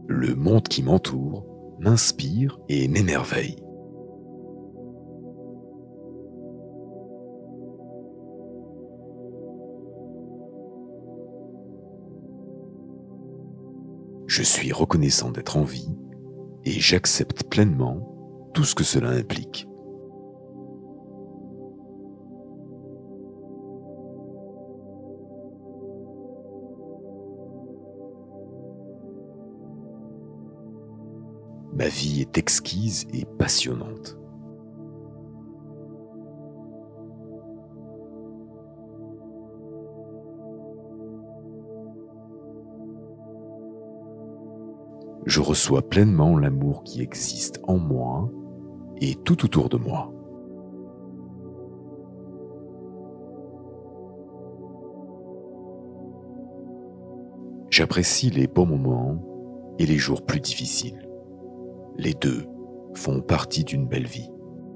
Le monde qui m'entoure m'inspire et m'émerveille. Je suis reconnaissant d'être en vie et j'accepte pleinement tout ce que cela implique. Ma vie est exquise et passionnante. Je reçois pleinement l'amour qui existe en moi et tout autour de moi. J'apprécie les bons moments et les jours plus difficiles. Les deux font partie d'une belle vie.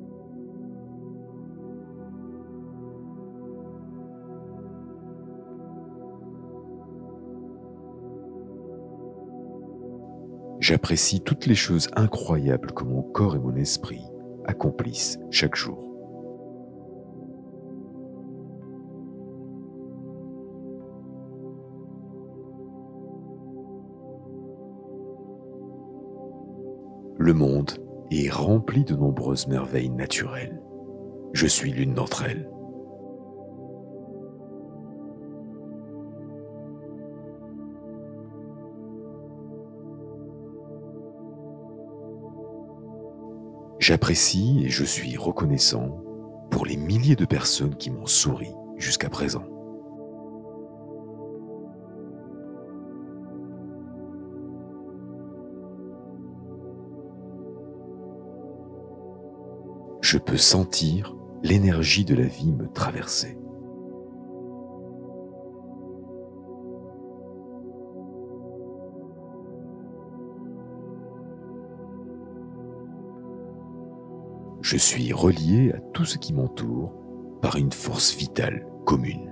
J'apprécie toutes les choses incroyables que mon corps et mon esprit accomplissent chaque jour. Le monde est rempli de nombreuses merveilles naturelles. Je suis l'une d'entre elles. J'apprécie et je suis reconnaissant pour les milliers de personnes qui m'ont souri jusqu'à présent. Je peux sentir l'énergie de la vie me traverser. Je suis relié à tout ce qui m'entoure par une force vitale commune.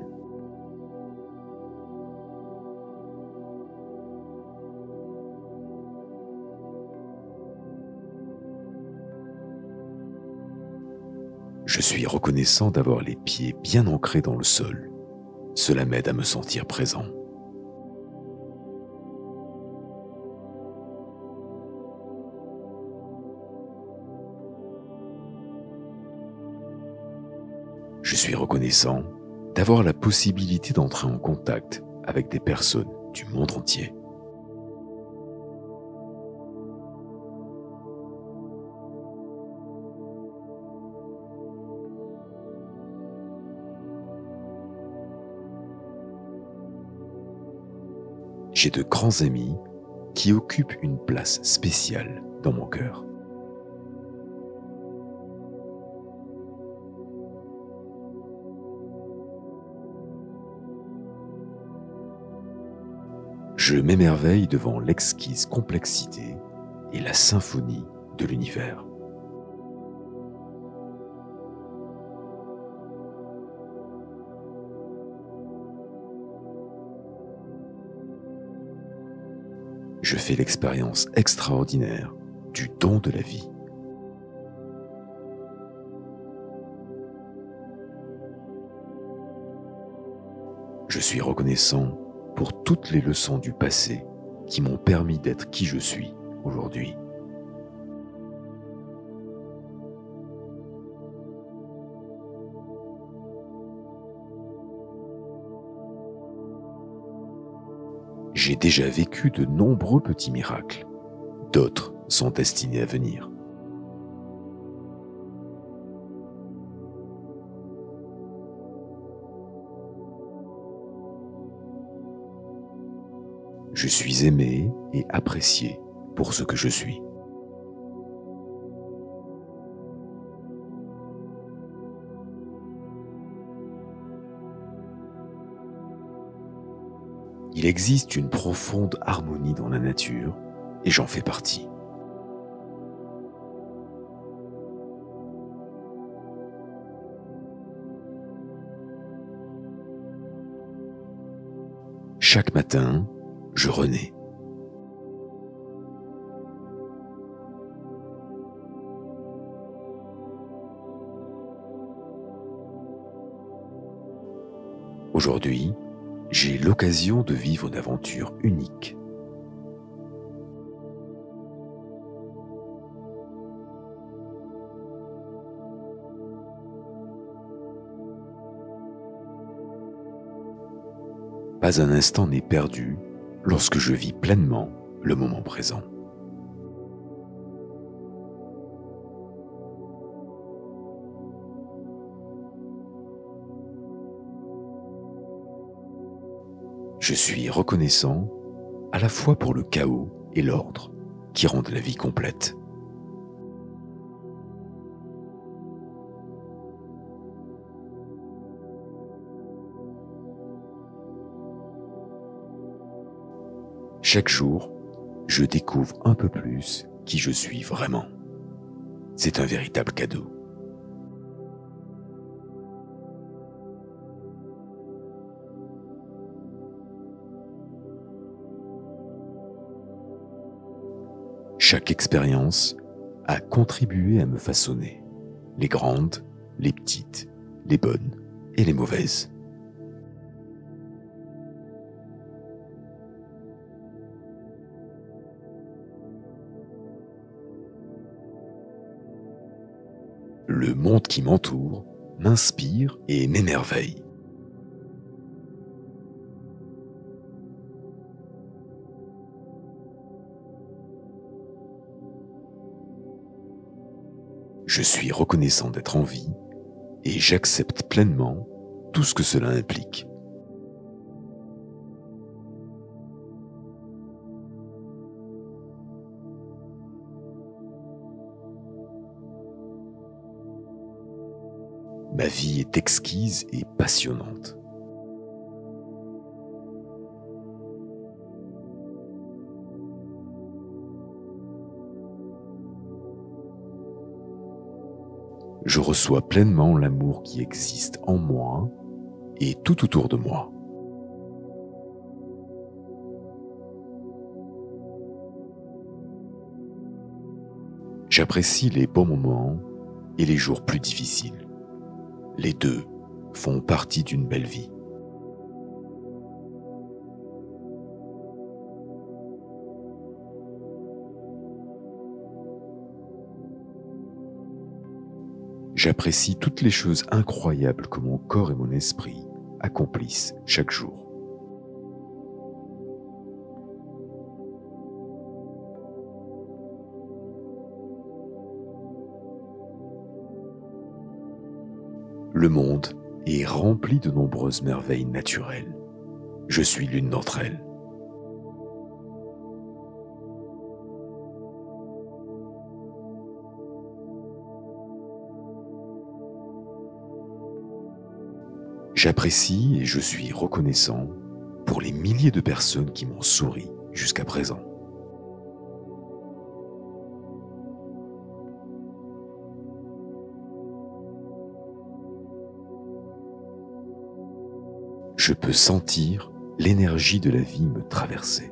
Je suis reconnaissant d'avoir les pieds bien ancrés dans le sol. Cela m'aide à me sentir présent. Je suis reconnaissant d'avoir la possibilité d'entrer en contact avec des personnes du monde entier. J'ai de grands amis qui occupent une place spéciale dans mon cœur. Je m'émerveille devant l'exquise complexité et la symphonie de l'univers. Je fais l'expérience extraordinaire du don de la vie. Je suis reconnaissant pour toutes les leçons du passé qui m'ont permis d'être qui je suis aujourd'hui. J'ai déjà vécu de nombreux petits miracles. D'autres sont destinés à venir. Je suis aimé et apprécié pour ce que je suis. Il existe une profonde harmonie dans la nature et j'en fais partie. Chaque matin, je renais. Aujourd'hui, j'ai l'occasion de vivre une aventure unique. Pas un instant n'est perdu lorsque je vis pleinement le moment présent. Je suis reconnaissant à la fois pour le chaos et l'ordre qui rendent la vie complète. Chaque jour, je découvre un peu plus qui je suis vraiment. C'est un véritable cadeau. Chaque expérience a contribué à me façonner, les grandes, les petites, les bonnes et les mauvaises. Le monde qui m'entoure m'inspire et m'émerveille. Je suis reconnaissant d'être en vie et j'accepte pleinement tout ce que cela implique. Ma vie est exquise et passionnante. Je reçois pleinement l'amour qui existe en moi et tout autour de moi. J'apprécie les bons moments et les jours plus difficiles. Les deux font partie d'une belle vie. J'apprécie toutes les choses incroyables que mon corps et mon esprit accomplissent chaque jour. Le monde est rempli de nombreuses merveilles naturelles. Je suis l'une d'entre elles. J'apprécie et je suis reconnaissant pour les milliers de personnes qui m'ont souri jusqu'à présent. Je peux sentir l'énergie de la vie me traverser.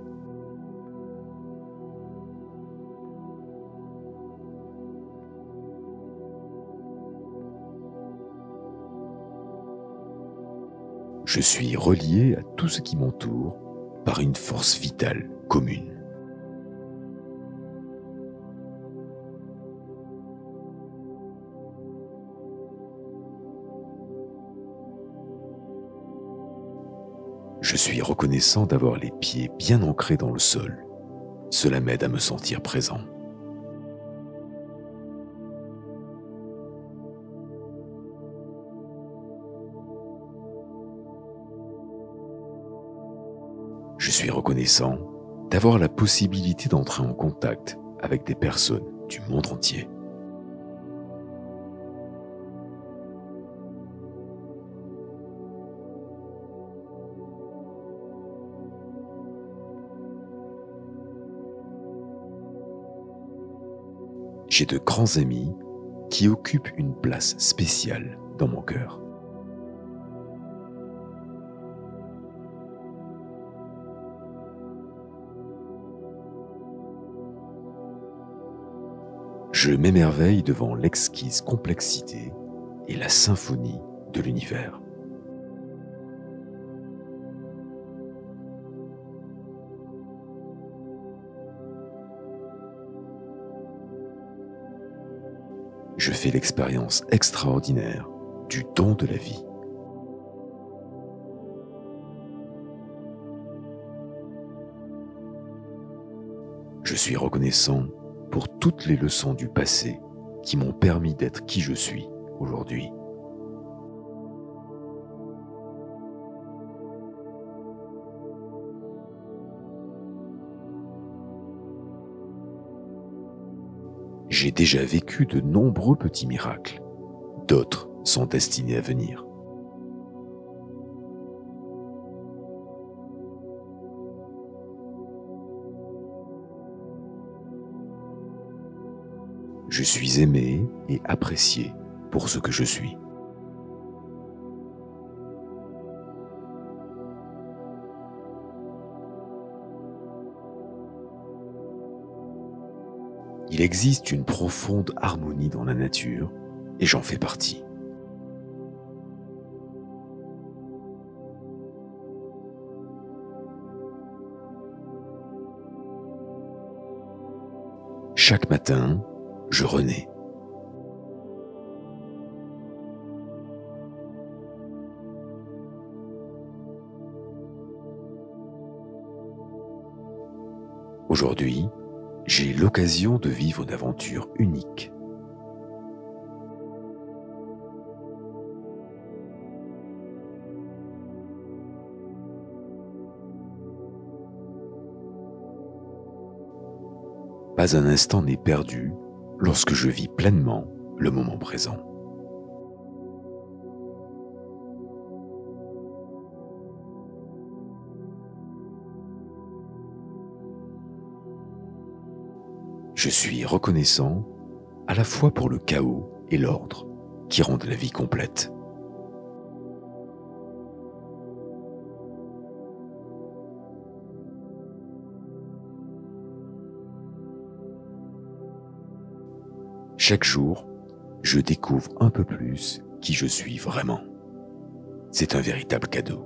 Je suis relié à tout ce qui m'entoure par une force vitale commune. Je suis reconnaissant d'avoir les pieds bien ancrés dans le sol. Cela m'aide à me sentir présent. Je suis reconnaissant d'avoir la possibilité d'entrer en contact avec des personnes du monde entier. J'ai de grands amis qui occupent une place spéciale dans mon cœur. Je m'émerveille devant l'exquise complexité et la symphonie de l'univers. je fais l'expérience extraordinaire du don de la vie. Je suis reconnaissant pour toutes les leçons du passé qui m'ont permis d'être qui je suis aujourd'hui. J'ai déjà vécu de nombreux petits miracles. D'autres sont destinés à venir. Je suis aimé et apprécié pour ce que je suis. Il existe une profonde harmonie dans la nature et j'en fais partie. Chaque matin, je renais. Aujourd'hui, j'ai l'occasion de vivre une aventure unique. Pas un instant n'est perdu lorsque je vis pleinement le moment présent. Je suis reconnaissant à la fois pour le chaos et l'ordre qui rendent la vie complète. Chaque jour, je découvre un peu plus qui je suis vraiment. C'est un véritable cadeau.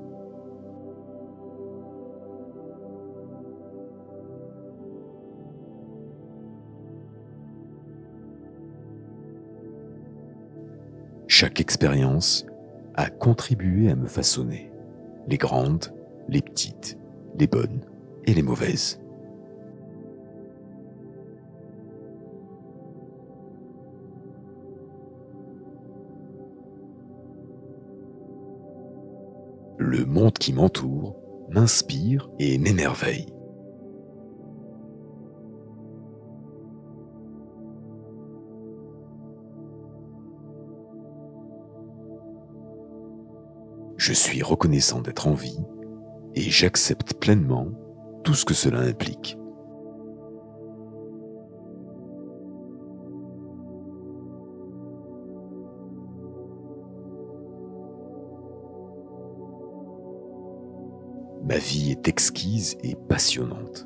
Chaque expérience a contribué à me façonner, les grandes, les petites, les bonnes et les mauvaises. Le monde qui m'entoure m'inspire et m'émerveille. Je suis reconnaissant d'être en vie et j'accepte pleinement tout ce que cela implique. Ma vie est exquise et passionnante.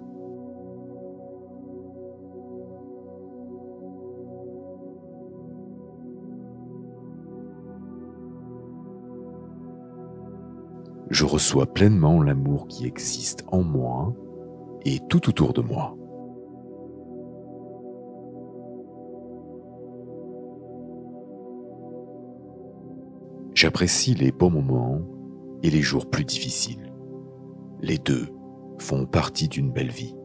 Je reçois pleinement l'amour qui existe en moi et tout autour de moi. J'apprécie les bons moments et les jours plus difficiles. Les deux font partie d'une belle vie.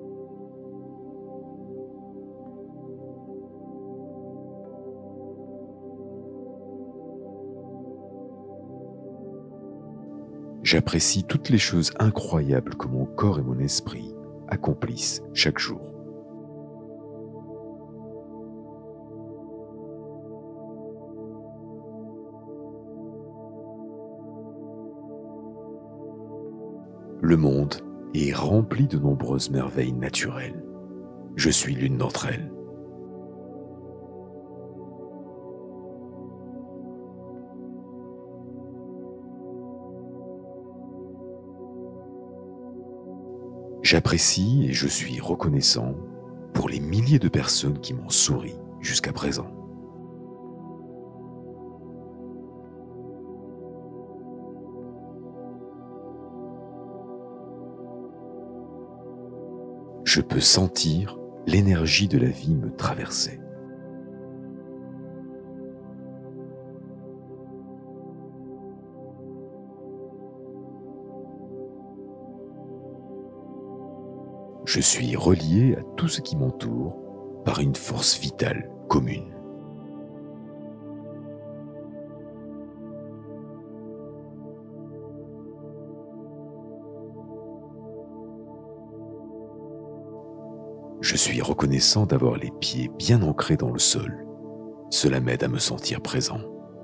J'apprécie toutes les choses incroyables que mon corps et mon esprit accomplissent chaque jour. Le monde est rempli de nombreuses merveilles naturelles. Je suis l'une d'entre elles. J'apprécie et je suis reconnaissant pour les milliers de personnes qui m'ont souri jusqu'à présent. Je peux sentir l'énergie de la vie me traverser. Je suis relié à tout ce qui m'entoure par une force vitale commune. Je suis reconnaissant d'avoir les pieds bien ancrés dans le sol. Cela m'aide à me sentir présent.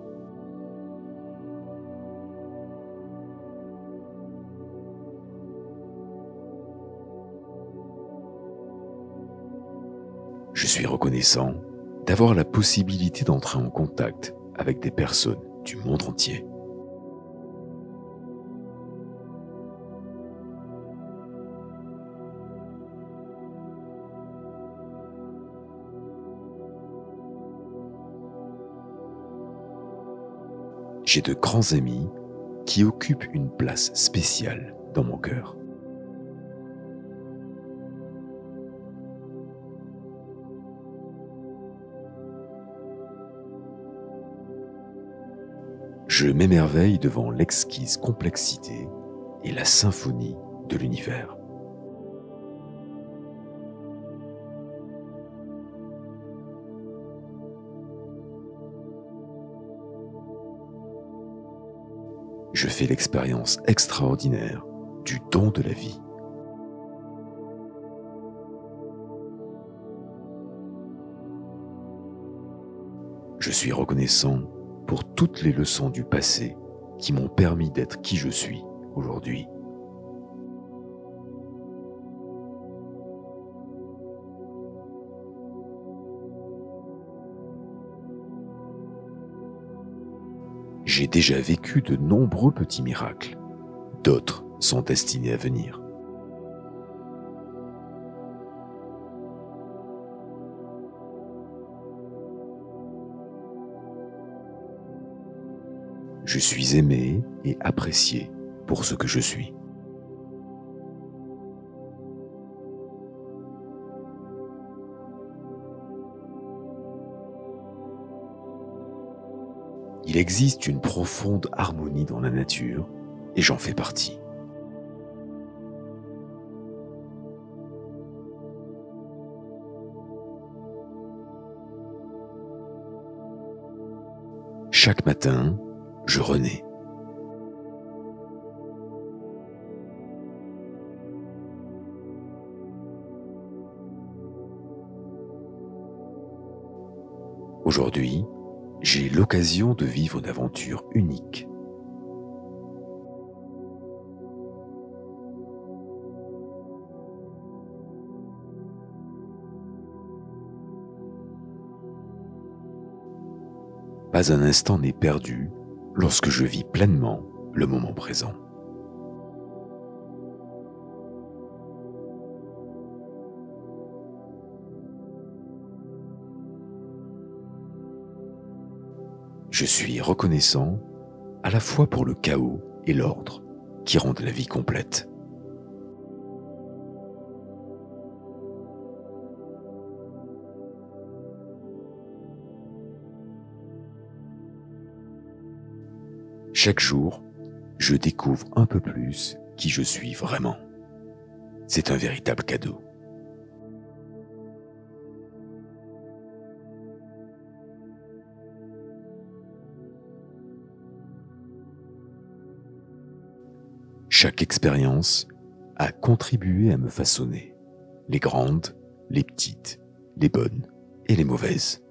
Je suis reconnaissant d'avoir la possibilité d'entrer en contact avec des personnes du monde entier. J'ai de grands amis qui occupent une place spéciale dans mon cœur. Je m'émerveille devant l'exquise complexité et la symphonie de l'univers. Je fais l'expérience extraordinaire du don de la vie. Je suis reconnaissant pour toutes les leçons du passé qui m'ont permis d'être qui je suis aujourd'hui. J'ai déjà vécu de nombreux petits miracles. D'autres sont destinés à venir. Je suis aimé et apprécié pour ce que je suis. Il existe une profonde harmonie dans la nature et j'en fais partie. Chaque matin, je renais. Aujourd'hui, j'ai l'occasion de vivre une aventure unique. Pas un instant n'est perdu lorsque je vis pleinement le moment présent. Je suis reconnaissant à la fois pour le chaos et l'ordre qui rendent la vie complète. Chaque jour, je découvre un peu plus qui je suis vraiment. C'est un véritable cadeau. Chaque expérience a contribué à me façonner, les grandes, les petites, les bonnes et les mauvaises.